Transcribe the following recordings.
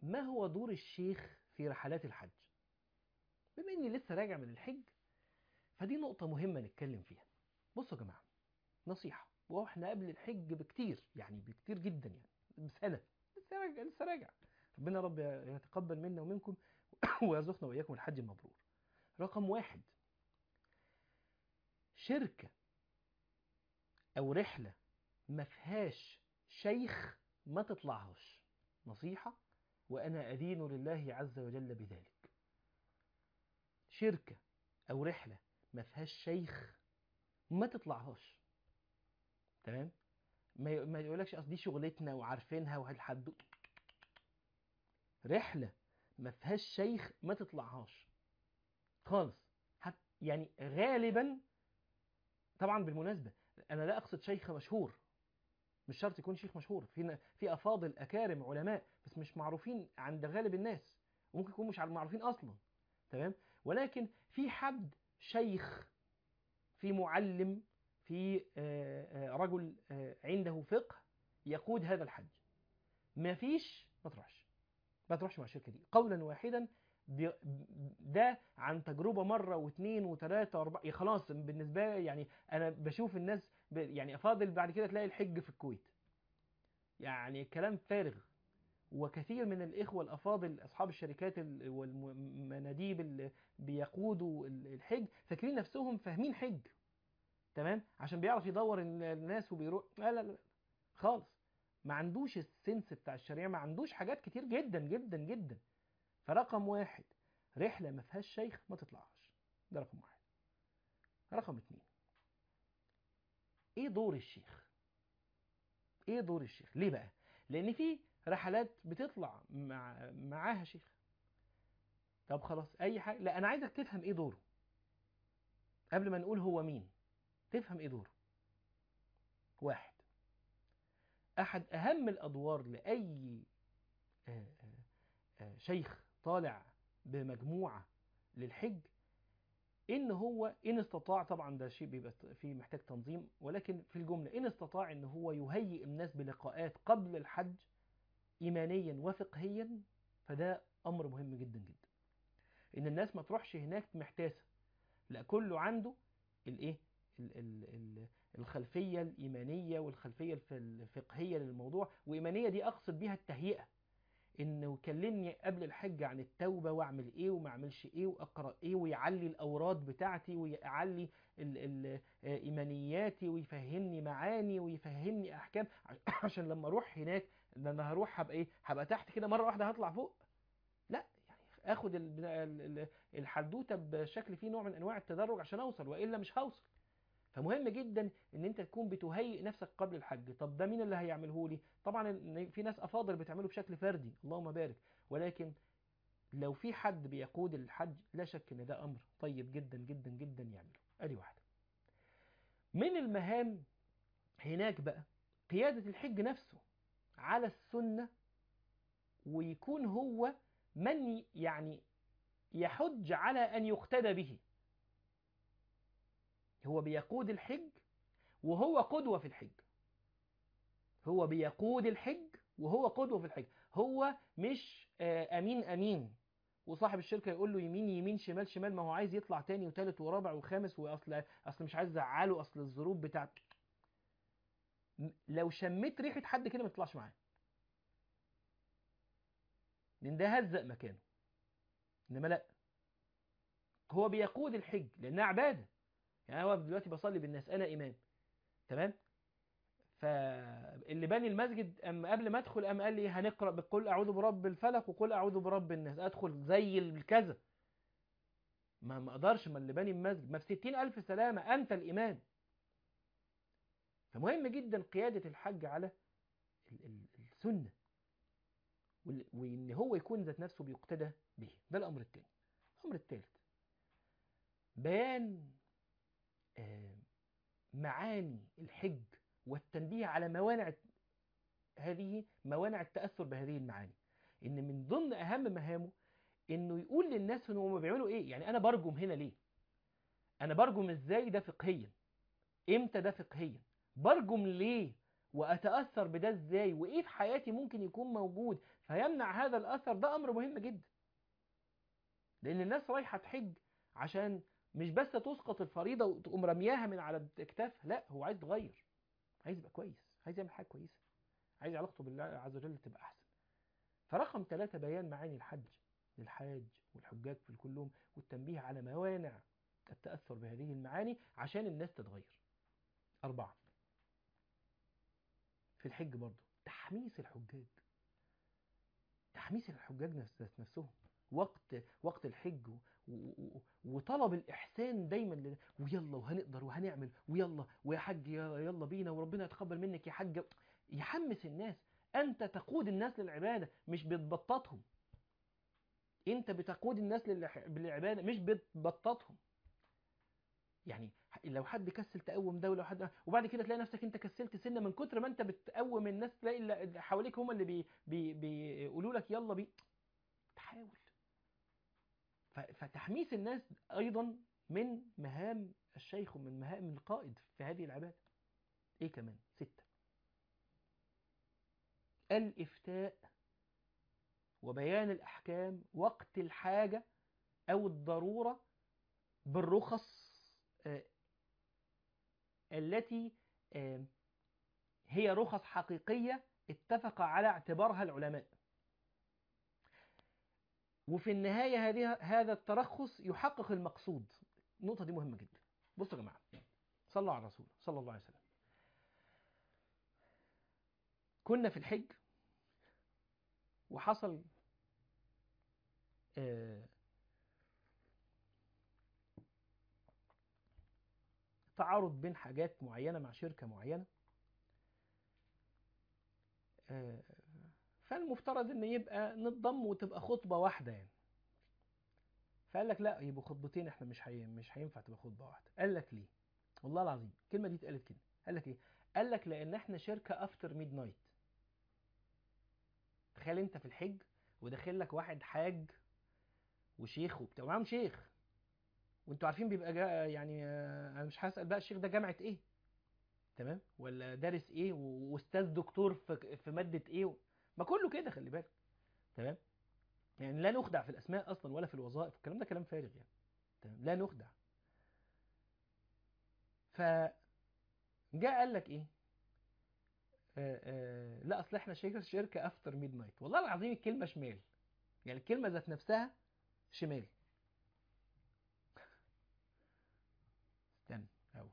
ما هو دور الشيخ في رحلات الحج؟ بما اني لسه راجع من الحج، فدي نقطة مهمة نتكلم فيها. بصوا يا جماعة، نصيحة، واحنا قبل الحج بكتير، يعني بكتير جدا، يعني بسنة، لسه راجع. ربنا رب يتقبل منا ومنكم ويرزقنا وإياكم الحج المبرور. رقم 1، شركة أو رحلة ما فيهاش شيخ ما تطلعهاش. نصيحة، وأنا أدين لله عز وجل بذلك. شركة أو رحلة ما فيهاش شيخ ما تطلعهاش. تمام؟ ما يقولكش أصل دي شغلتنا وعارفينها وهالحد. رحلة ما فيهاش شيخ ما تطلعهاش خالص. يعني غالبا، طبعا بالمناسبة أنا لا أقصد شيخ مشهور، مش شرط يكون شيخ مشهور، في أفاضل أكارم علماء بس مش معروفين عند غالب الناس، وممكن يكونوا مش معروفين أصلا. تمام؟ ولكن في حد شيخ، في معلم، في رجل عنده فقه يقود هذا الحج. ما فيش، ما تروحش مع الشركة دي قولا واحدا. ده عن تجربة مرة واثنين وثلاثة واربعة، خلاص بالنسبة لي. يعني أنا بشوف الناس يعني أفاضل بعد كده تلاقي الحج في الكويت، يعني كلام فارغ. وكثير من الإخوة الأفاضل أصحاب الشركات والمناديب اللي بيقودوا الحج فاكرين نفسهم فاهمين حج، تمام، عشان بيعرف يدور الناس وبيروح. لا لا لا خالص، ما عندوش السنس بتاع الشريعة، ما عندوش حاجات كتير جدا جدا جدا. فرقم 1، رحلة ما فيهاش شيخ ما تطلعهاش. ده رقم 1. رقم 2، ايه دور الشيخ؟ ايه دور الشيخ؟ ليه بقى؟ لان في رحلات بتطلع معاها شيخ. طب خلاص، اي حاجة، لا انا عايزك تفهم ايه دوره قبل ما نقول هو مين. تفهم ايه دوره. 1، احد اهم الادوار لاي شيخ طالع بمجموعة للحج، ان هو ان استطاع، طبعا ده شيء بيبقى فيه محتاج تنظيم، ولكن في الجملة ان استطاع ان هو يهيئ الناس بلقاءات قبل الحج ايمانيا وفقهيا، فده امر مهم جدا جدا. ان الناس ما تروحش هناك محتاسة، لا كله عنده الايه الخلفية الإيمانية والخلفية الفقهية للموضوع. وإيمانية دي أقصد بيها التهيئة، انه يكلمني قبل الحج عن التوبة واعمل ايه وما اعملش ايه واقرأ ايه، ويعلي الاوراد بتاعتي ويعلي ايمانياتي ويفهمني معاني ويفهمني احكام عشان لما اروح هناك، ده انا هروح هبقى ايه، هبقى تحت كده مرة واحدة هطلع فوق. لا، يعني اخد الحدوتة بشكل فيه نوع من انواع التدرج عشان اوصل، والا مش هوصل. فمهم جدا ان انت تكون بتهيئ نفسك قبل الحج. طب ده مين اللي هيعمله لي؟ طبعا في ناس افاضل بتعمله بشكل فردي، اللهم بارك، ولكن لو في حد بيقود الحج لا شك ان ده امر طيب جدا جدا جدا يعمله. ادي واحده من المهام هناك بقى، قيادة الحج نفسه على السنة، ويكون هو من يعني يحج على ان يقتدى به. هو بيقود الحج وهو قدوة في الحج. هو بيقود الحج وهو قدوة في الحج. هو مش أمين أمين وصاحب الشركة يقول له يمين يمين شمال شمال، ما هو عايز يطلع تاني وتالت ورابع وخامس، وأصل مش عايز أزعله، أصل الظروف بتاعت. لو شميت ريحة حد كده ما تطلعش معاه، لأن ده هزق مكانه. إنما لا، هو بيقود الحج لأنها عبادة. يعني هو دلوقتي بصلي بالناس، أنا إمام، تمام، فاللي باني المسجد أما قبل ما ادخل قال لي هنقرأ بقول اعوذ برب الفلق وقل اعوذ برب الناس، ادخل زي الكذا؟ ما اقدرش، ما اللي باني المسجد ما في 60,000 سلامة انت الامام. فمهم جدا قيادة الحج على السنة، وان هو يكون ذات نفسه بيقتدى به. ده الامر الثاني. الامر الثالث، بيان معاني الحج والتنبيه على موانع التأثر بهذه المعاني. ان من ضمن اهم مهامه انه يقول للناس ان هم بيعملوا ايه. يعني انا برجم هنا ليه؟ انا برجم ازاي؟ ده فقهيا. امتى ده فقهيا؟ برجم ليه وأتأثر بده إزاي، وإيه في حياتي ممكن يكون موجود فيمنع هذا الأثر، ده أمر مهم جدا. لأن الناس رايحة تحج عشان مش بس تسقط الفريضة وتقوم رمياها من على الكتاف، لا، هو عايز يتغير، عايز يبقى كويس، عايز يعمل حاجة كويسة، عايز علاقته بالله عز وجل تبقى أحسن. فرقم 3 بيان معاني الحج للحاج والحجاج في كلهم، والتنبيه على موانع التأثر بهذه المعاني عشان الناس تتغير. 4 في الحج برضو تحميس الحجاج، تحميس الحجاج نفسهم وقت الحج وطلب الإحسان دايما ويلا وهنقدر وهنعمل ويلا ويا حج يلا بينا وربنا يتقبل منك يا حج. يحمس الناس. أنت تقود الناس للعبادة مش بتبططهم، أنت بتقود الناس للعبادة مش بتبططهم. يعني لو حد كسل تقوم ده ولو حد، وبعد كده تلاقي نفسك انت كسلت سنه من كتر ما انت بتقوم الناس، تلاقي اللي حواليك هم اللي بيقولوا لك يلا تحاول. فتحميس الناس ايضا من مهام الشيخ ومن مهام القائد في هذه العباده. ايه كمان؟ 6 الافتاء وبيان الاحكام وقت الحاجه او الضروره بالرخص التي هي رخص حقيقية اتفق على اعتبارها العلماء، وفي النهاية هذا الترخص يحقق المقصود. النقطة دي مهمة جدا. بصوا يا جماعة، صلوا على الرسول صلى الله عليه وسلم. كنا في الحج وحصل تعارض بين حاجات معينة مع شركة معينة، فالمفترض ان يبقى نتضم وتبقى خطبة واحدة يعني. فقال لك لا، يبقوا خطبتين، احنا مش هينفع تبقى خطبة واحدة. قال لك ليه؟ والله العظيم الكلمة دي اتقالت كده. قال لك ايه؟ قال لك لان احنا شركة افتر ميد نايت. تخيل انت في الحج وداخل لك واحد حاج وشيخ وبتاع ومعاهم شيخ، وانتوا عارفين بيبقى يعني انا مش هسأل بقى الشيخ ده جامعة ايه، تمام، ولا دارس ايه، واستاذ دكتور في مادة ايه ما كله كده، خلي بالك، تمام. يعني لا نخدع في الاسماء اصلا ولا في الوظائف، الكلام ده كلام فارغ يعني، تمام، لا نخدع. فجاء قال لك ايه؟ لا اصل احنا شركة افتر ميد نايت. والله العظيم الكلمة شمال، يعني الكلمة ذات نفسها شمال. استنى، اهو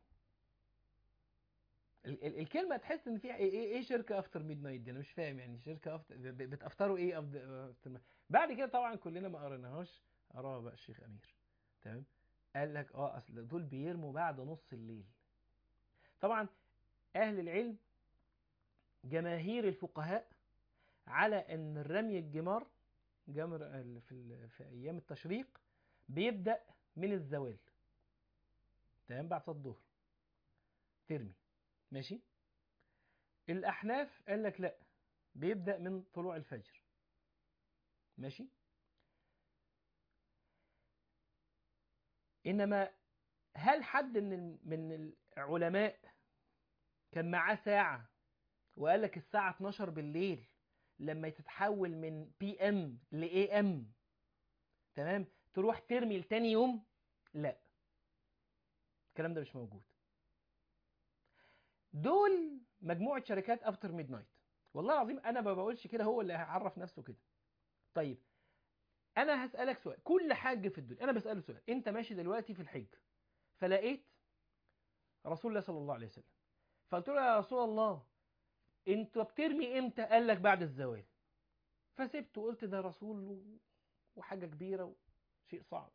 الكلمه تحس ان فيها ايه شركه افتر ميد نايت دي، انا مش فاهم يعني شركه بتافطروا ايه أفتر. بعد كده طبعا كلنا ما قريناهاش، قراها بقى الشيخ امير، تمام. قال لك اصل دول بيرموا بعد نص الليل. طبعا اهل العلم جماهير الفقهاء على ان الرمي الجمار جمر في ايام التشريق بيبدا من الزوال، تمام، بعد صلاه الظهر ترمي، ماشي. الأحناف قال لك لا، بيبدأ من طلوع الفجر، ماشي. إنما هل حد من العلماء كان معاه ساعة وقال لك الساعة 12 بالليل لما تتحول من بي ام لاي ام، تمام، تروح ترمي لتاني يوم؟ لا، الكلام ده مش موجود. دول مجموعة شركات افتر ميد نايت. والله العظيم انا ما بقولش كده، هو اللي هيعرف نفسه كده. طيب انا هسألك سؤال، كل حاج في الدنيا انا بسأله سؤال، انت ماشي دلوقتي في الحج فلقيت رسول الله صلى الله عليه وسلم، فقلت له يا رسول الله انت بترمي امتى؟ قال لك بعد الزوال. فسبته وقلت ده رسول وحاجة كبيرة وشيء صعب،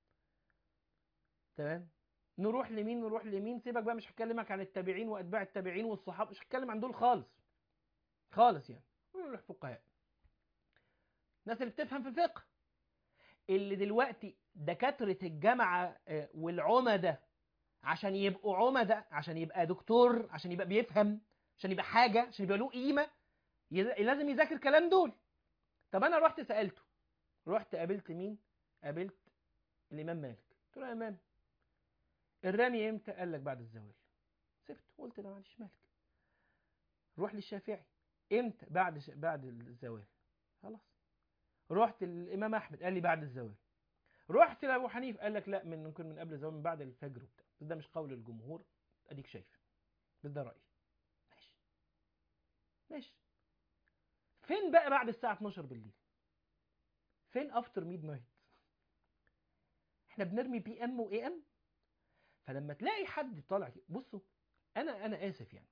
تمام. نروح لمين؟ سيبك بقى، مش هكلمك عن التابعين واتباع التابعين والصحابة، مش هتكلم عن دول خالص خالص يعني. نروح فقهاء، الناس اللي بتفهم في الفقه، اللي دلوقتي دكاترة الجامعة والعمدة عشان يبقوا عمدة، عشان يبقى دكتور، عشان يبقى بيفهم، عشان يبقى حاجة، عشان يبقى له قيمة، لازم يذاكر كلام دول. طب أنا رحت سألته، رحت قابلت مين؟ قابلت الإمام مالك، قلت له يا إمام الرمي إمتى؟ قال لك بعد الزوال. سبت قلت له معلش مالك. روح للشافعي. امتى؟ بعد الزوال. خلاص. رحت للامام احمد قال لي بعد الزوال. رحت لابو حنيفه قال لك لا، ممكن من قبل الزوال، من بعد الفجر وبتاع. بس ده مش قول الجمهور، اديك شايف، بس ده رايي. ماشي ماشي. فين بقى بعد الساعه 12 بالليل؟ فين افتر ميد نايت؟ احنا بنرمي بي ام واي ام. فلما تلاقي حد طالع بصوا، انا اسف يعني،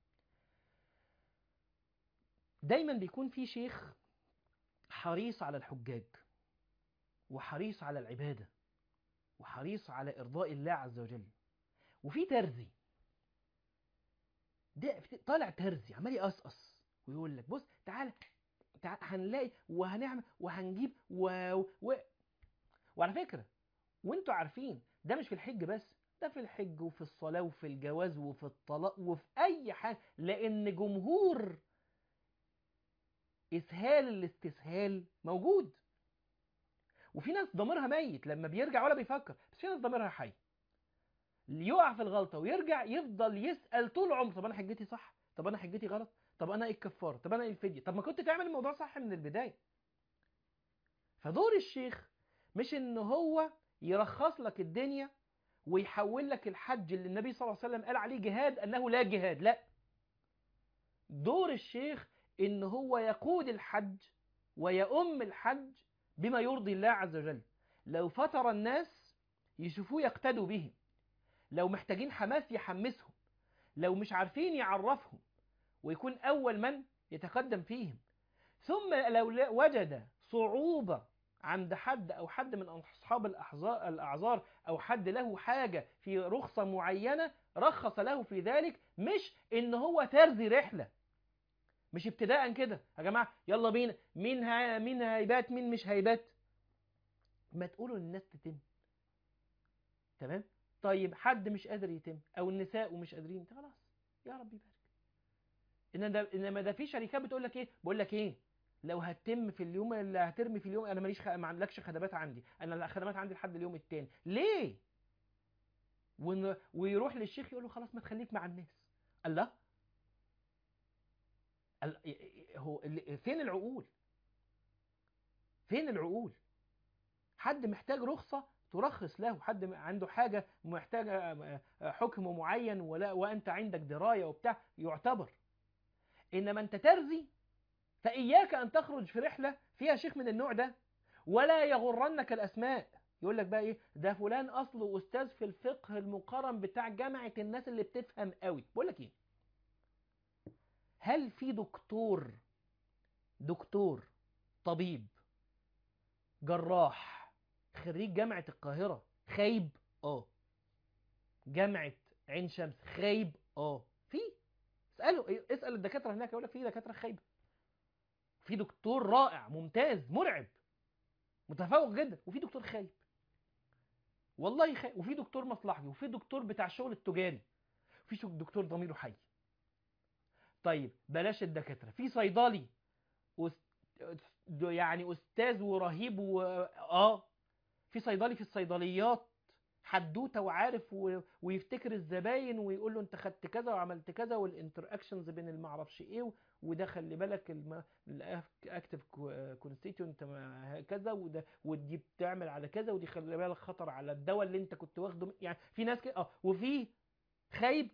دايما بيكون في شيخ حريص على الحجاج، وحريص على العباده، وحريص على ارضاء الله عز وجل، وفي ترزي ده طالع ترزي عمال يقصقص ويقول لك بص تعال هنلاقي وهنعمل وهنجيب وعلى فكره، وانتوا عارفين ده مش في الحج بس، ده في الحج وفي الصلاه وفي الجواز وفي الطلاق وفي اي حاجه، لان جمهور اسهال الاستسهال موجود. وفي ناس ضميرها ميت لما بيرجع ولا بيفكر، بس في ناس ضميرها حي، اللي يقع في الغلطه ويرجع يفضل يسال طول عمره طب انا حجتي صح؟ طب انا حجتي غلط؟ طب انا ايه الكفاره؟ طب انا ايه الفديه؟ طب ما كنت تعمل الموضوع صح من البدايه. فدور الشيخ مش ان هو يرخص لك الدنيا ويحول لك الحج اللي النبي صلى الله عليه وسلم قال عليه جهاد انه لا جهاد، لا. دور الشيخ ان هو يقود الحج ويؤم الحج بما يرضي الله عز وجل. لو فتر الناس يشوفوه يقتدوا به، لو محتاجين حماس يحمسهم، لو مش عارفين يعرفهم ويكون أول من يتقدم فيهم. ثم لو وجد صعوبة عند حد أو حد من أصحاب الأعذار أو حد له حاجة في رخصة معينة رخص له في ذلك، مش إن هو ترزي رحلة، مش ابتداء كده يا جماعة يلا بينا، مين هيبات مين مش هيبات، ما تقولوا للناس تتم. تمام. طيب حد مش قادر يتم او النساء ومش قادرين، خلاص يا رب يبارك. انما ده في شركات بتقول لك ايه، بقول لك ايه، لو هتتم في اليوم اللي هترمي في اليوم انا ماليش ما عندكش خدمات عندي، انا الخدمات عندي لحد اليوم الثاني ليه؟ ويروح للشيخ يقول له خلاص ما تخليك مع الناس. الله، هو فين العقول؟ فين العقول؟ حد محتاج رخصة ترخص له، حد عنده حاجة محتاج حكم معين وأنت عندك دراية وبتاع يعتبر. إنما أنت ترزي، فإياك أن تخرج في رحلة فيها شيخ من النوع ده، ولا يغرنك الأسماء. يقول لك بقى إيه ده فلان أصله أستاذ في الفقه المقارن بتاع جامعة الناس اللي بتفهم قوي. بقول لك إيه، هل في دكتور طبيب جراح خريج جامعة القاهرة خايب؟ جامعة عين شمس خايب؟ في. اسأل الدكاترة هناك يقول لك في دكاترة خايبة، في دكتور رائع ممتاز مرعب متفوق جدا، وفي دكتور خايب والله خايب، وفي دكتور مصلحي، وفي دكتور بتاع الشغل التجاري، وفي دكتور ضميره حي. طيب بلاش الدكاترة، في صيدلي يعني أستاذ ورهيب في صيدلي في الصيدليات حدوته وعارف ويفتكر الزباين ويقول له انت خدت كذا وعملت كذا والانتر اكشنز بين المعرفش ايه، وده خلي بالك الاكتف كونستيتيونت كذا، وده ودي بتعمل على كذا، ودي خلي بالك خطر على الدواء اللي انت كنت واخده يعني في ناس كده وفي خايب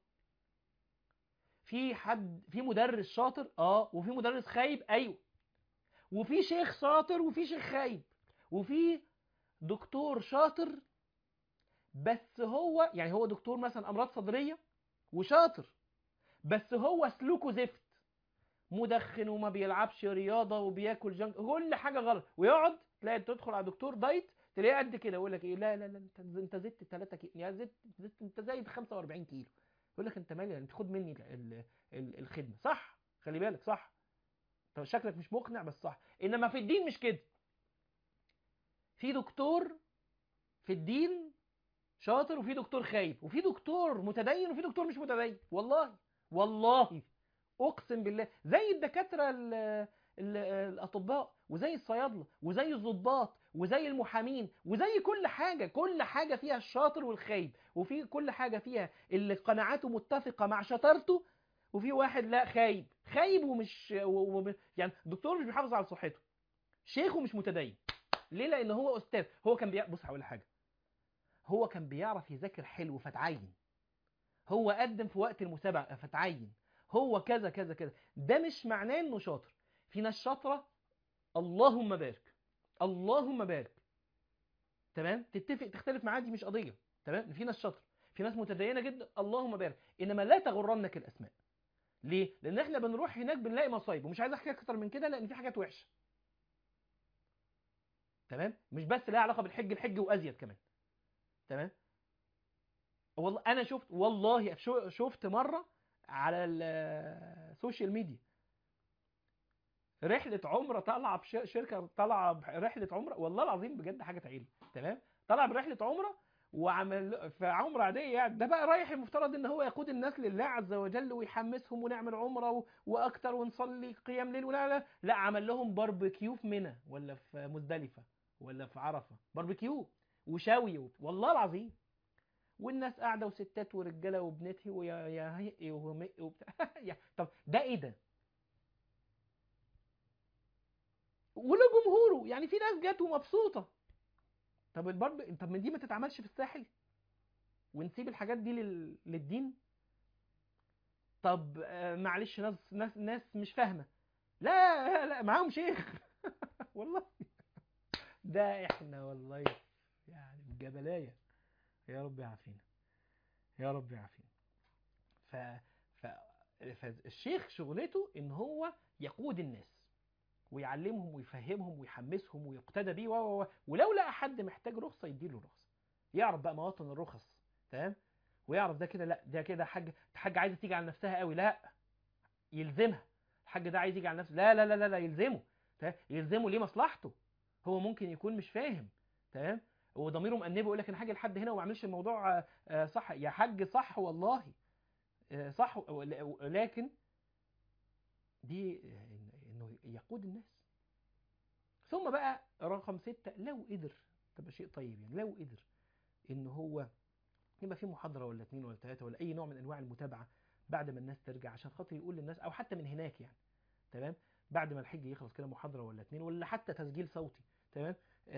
في حد، في مدرس شاطر وفي مدرس خايب ايوه، وفي شيخ شاطر وفي شيخ خايب، وفي دكتور شاطر بس هو يعني هو دكتور مثلا امراض صدريه وشاطر، بس هو سلوكه زفت، مدخن وما بيلعبش رياضه وبياكل جنك، كل حاجه غلط، ويقعد تلاقي تدخل على دكتور دايت تلاقيه قد كده يقول لك ايه لا لا لا انت زدت 3 كيلو، يعني زدت انت زايد 45 كيلو، يقول لك انت مالي انت خد مني الخدمه صح، خلي بالك صح، طب شكلك مش مقنع بس صح. انما في الدين مش كده، في دكتور في الدين شاطر وفي دكتور خايب، وفي دكتور متدين وفي دكتور مش متدين، والله اقسم بالله، زي الدكاتره الاطباء وزي الصيادله وزي الضباط وزي المحامين وزي كل حاجه فيها الشاطر والخايب، وفي كل حاجه فيها اللي قناعاته متفقه مع شطارته وفي واحد لا خايب خايب ومش يعني الدكتور مش بيحافظ على صحته، شيخه مش متدين. ليه؟ لان هو استاذ. هو كان بص هقول لك حاجه، هو كان بيعرف يذاكر حلو فتعين، هو قدم في وقت المسابقه فتعين، هو كذا كذا كذا. ده مش معناه انه شاطر. في ناس شاطره اللهم بارك، اللهم بارك، تمام، تتفق تختلف معاه دي مش قضيه، تمام. في ناس شاطره، في ناس متدينه جدا اللهم بارك، انما لا تغرنك الاسماء. ليه؟ لان احنا بنروح هناك بنلاقي مصايب، ومش عايز احكي اكتر من كده لان في حاجات وحشه، تمام، مش بس لها علاقه بالحج، الحج وازيد كمان، تمام. والله انا شفت، والله شفت مره على السوشيال ميديا رحله عمره طالعه شركه طالعه رحله عمره، والله العظيم بجد حاجه تعيل، تمام، طالعه برحله عمره وعمل في عمره عاديه يعني. ده بقى رايح المفترض ان هو يقود الناس لله عز وجل ويحمسهم ونعمل عمره واكتر ونصلي قيام ليل، ولا لا لا، عمل لهم باربيكيو في منى ولا في مزدلفه ولا في عرفه، باربيكيو وشاوي والله العظيم، والناس قاعده وستات ورجاله وبنتي ويا يا هي ومقي وبتاع طب ده ايه ده؟ وله جمهوره يعني، في ناس جت ومبسوطه. طب طب من دي ما تتعملش في الساحل ونسيب الحاجات دي للدين؟ طب معلش، ناس مش فاهمه، لا لا معاهم شيخ والله ده احنا والله يعني الجبلايه، يا رب يعافينا، يا رب يعافينا. ف... ف... فالشيخ شغلته ان هو يقود الناس ويعلمهم ويفهمهم ويحمسهم ويقتدى بيه ولو لقى حد محتاج رخصه يديله رخصه، يعرف بقى مواطن الرخص، تمام، ويعرف ده كده لا ده كده حاجه عايزه تيجي على نفسها قوي، لا يلزمها. الحاج ده عايز يجي على نفسه، لا لا لا لا, لا يلزمه، تمام، يلزمه ليه؟ مصلحته، هو ممكن يكون مش فاهم، تمام، وضميره مأنبه يقول لك انا حاجه لحد هنا وما اعملش الموضوع صح يا حاج، صح والله صح، لكن دي انه يقود الناس. ثم بقى رقم 6، لو قدر تبقى شيء طيب يعني، لو قدر ان هو يبقى في محاضرة ولا 2 ولا 3 ولا اي نوع من انواع المتابعة بعد ما الناس ترجع، عشان خاطر يقول للناس، او حتى من هناك يعني، تمام، بعد ما الحج يخلص كده محاضرة ولا 2 ولا حتى تسجيل صوتي، تمام،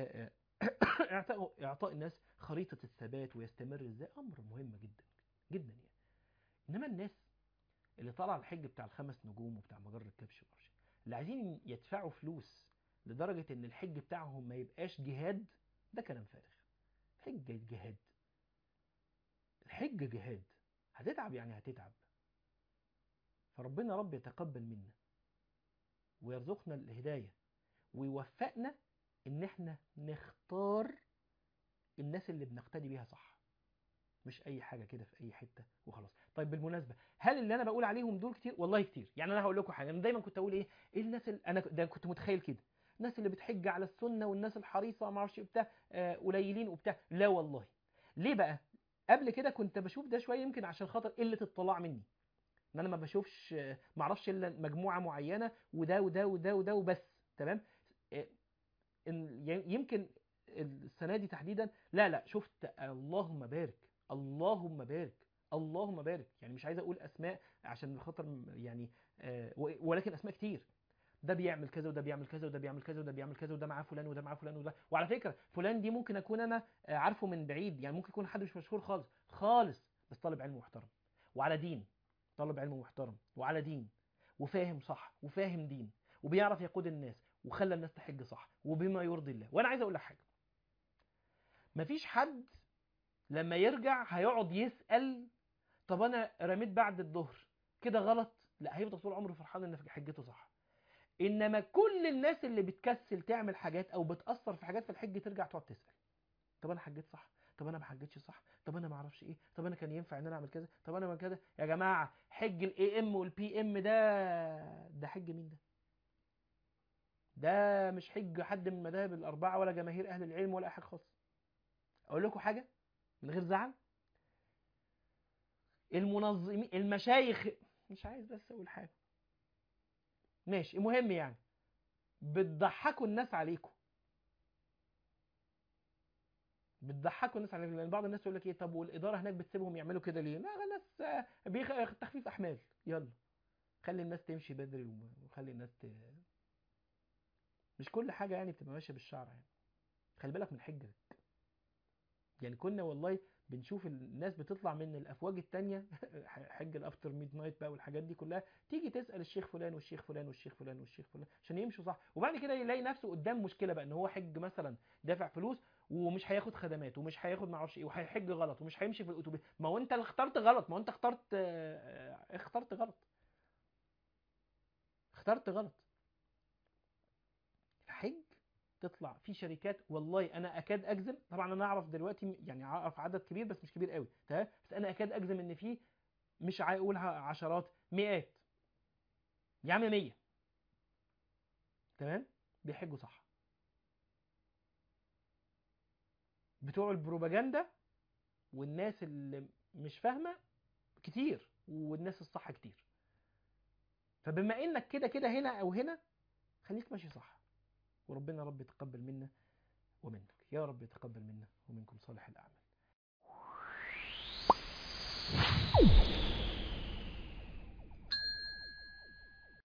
اعطاء الناس خريطة الثبات ويستمر ازاي، امر مهم جدا جدا يعني. انما الناس اللي طالعه الحج بتاع الخمس نجوم وبتاع مجر الكبش ومعرفش، اللي عايزين يدفعوا فلوس لدرجة ان الحج بتاعهم ما يبقاش جهاد، ده كلام فارغ. حج جهاد، الحج جهاد، هتتعب يعني هتتعب. فربنا رب يتقبل منا ويرزقنا الهداية ويوفقنا ان احنا نختار الناس اللي بنقتدي بيها صح، مش اي حاجه كده في اي حته وخلاص. طيب بالمناسبه، هل اللي انا بقول عليهم دول كتير؟ والله كتير يعني. انا هقول لكم حاجه، انا دايما كنت اقول ايه الناس اللي انا ده كنت متخيل كده، الناس اللي بتحج على السنه والناس الحريصه ما اعرفش بتاع قليلين وبتاع، لا والله. ليه بقى؟ قبل كده كنت بشوف ده شويه، يمكن عشان خاطر قله اطلاع مني، ان انا ما بشوفش ما اعرفش الا مجموعه معينه وده وده وده وده وبس، تمام. آه، يمكن السنه دي تحديدا لا لا شفت اللهم بارك، اللهم بارك، اللهم بارك، يعني مش عايز اقول اسماء عشان خاطر يعني ولكن اسماء كتير، ده بيعمل كذا وده بيعمل كذا وده بيعمل كذا وده بيعمل كذا وده معاه فلان وده معاه فلان وده، وعلى فكره فلان دي ممكن اكون انا عارفه من بعيد، يعني ممكن يكون حد مش مشهور خالص خالص، بس طالب علم محترم وعلى دين، طالب علم محترم وعلى دين وفاهم صح وفاهم دين وبيعرف يقود الناس وخلى الناس تحج صح وبما يرضي الله. وانا عايز اقول لك حاجه، مفيش حد لما يرجع هيقعد يسأل طب انا رميت بعد الظهر كده غلط، لا، هيفضل طول عمره فرحان ان حجته صح. انما كل الناس اللي بتكسل تعمل حاجات او بتأثر في حاجات في الحج ترجع تقعد تسأل طب انا حجيت صح، طب انا ما حجيتش صح، طب انا ما اعرفش ايه، طب انا كان ينفع ان انا اعمل كذا، طب انا ما كذا. يا جماعه حج الاي ام والبي ام ده حج مين ده؟ ده مش حج حد من المذاهب الاربعه ولا جماهير اهل العلم ولا اي حاجه خالص. اقول لكم حاجه من غير زعل، المنظمين المشايخ، مش عايز بس اقول حاجه ماشي المهم يعني، بتضحكوا الناس عليكم، بتضحكوا الناس عليكم، لان بعض الناس يقول لك ايه طب والاداره هناك بتسيبهم يعملوا كده ليه؟ لا ناس تخفيف احمال، يلا خلي الناس تمشي بدري وخلي الناس مش كل حاجه يعني بتبقى ماشيه بالشعر يعني. خلي بالك من حجك. يعني كنا والله بنشوف الناس بتطلع من الافواج التانية حج الافتر ميد نايت بقى والحاجات دي كلها، تيجي تسال الشيخ فلان والشيخ فلان والشيخ فلان والشيخ فلان عشان يمشوا صح، وبعد كده يلاقي نفسه قدام مشكله بقى ان هو حج مثلا دافع فلوس ومش هياخد خدمات ومش هياخد معرفش ايه وهيحج غلط ومش هيمشي في الاتوبيس. ما هو انت اللي اخترت غلط، ما هو انت اخترت غلط، اخترت غلط. الحج تطلع في شركات، والله انا اكاد اجزم، طبعا انا اعرف دلوقتي يعني اعرف عدد كبير بس مش كبير قوي تمام، بس انا اكاد اجزم ان في مش هقولها عشرات، مئات، يا عم 100 تمام بيحجوا صح. بتوع البروباجندا والناس اللي مش فاهمه كتير، والناس الصح كتير. فبما انك كده كده هنا او هنا، خليك ماشي صح، وربنا رب يتقبل منا ومنك، يا رب يتقبل منا ومنكم صالح الاعمال.